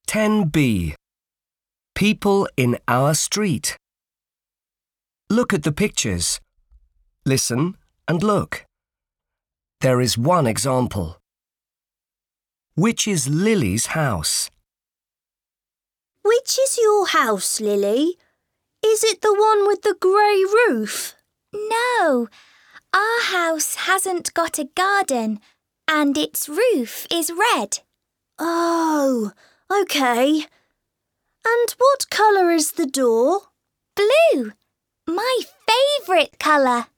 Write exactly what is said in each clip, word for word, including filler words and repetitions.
ten B. People in our street. Look at the pictures. Listen and look. There is one example. Which is Lily's house? Which is your house, Lily? Is it the one with the grey roof? No, our house hasn't got a garden and its roof is red. Oh, OK. And what colour is the door? Blue, my favourite colour.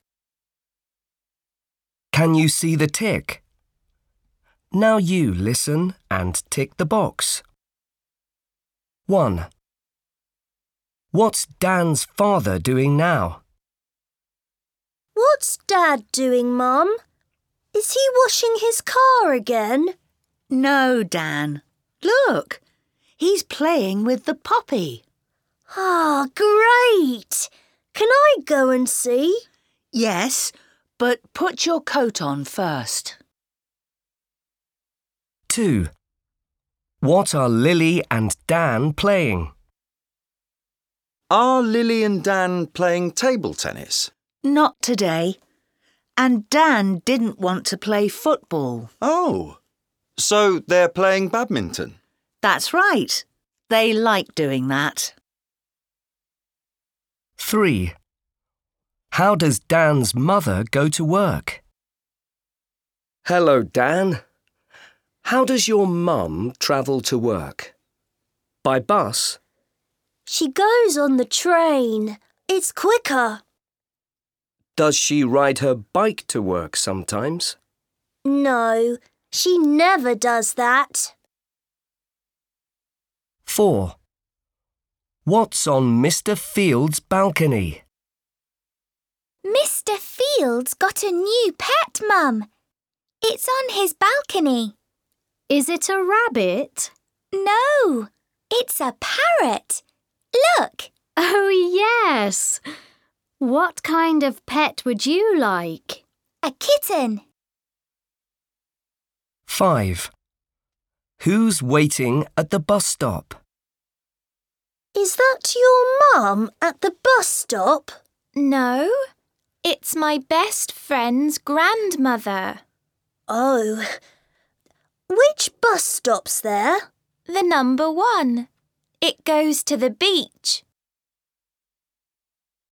Can you see the tick? Now you listen and tick the box. one. What's Dan's father doing now? What's Dad doing, Mum? Is he washing his car again? No, Dan. Look, he's playing with the poppy. Ah, great! Can I go and see? Yes, but put your coat on first. two. What are Lily and Dan playing? Are Lily and Dan playing table tennis? Not today. And Dan didn't want to play football. Oh, so they're playing badminton? That's right. They like doing that. three. How does Dan's mother go to work? Hello, Dan. How does your mum travel to work? By bus? She goes on the train. It's quicker. Does she ride her bike to work sometimes? No, she never does that. four. What's on Mister Field's balcony? Mister Field's got a new pet, Mum. It's on his balcony. Is it a rabbit? No, it's a parrot. Look. Oh, yes. What kind of pet would you like? A kitten. five. Who's waiting at the bus stop? Is that your mum at the bus stop? No, it's my best friend's grandmother. Oh. Which bus stop's there? The number one. It goes to the beach.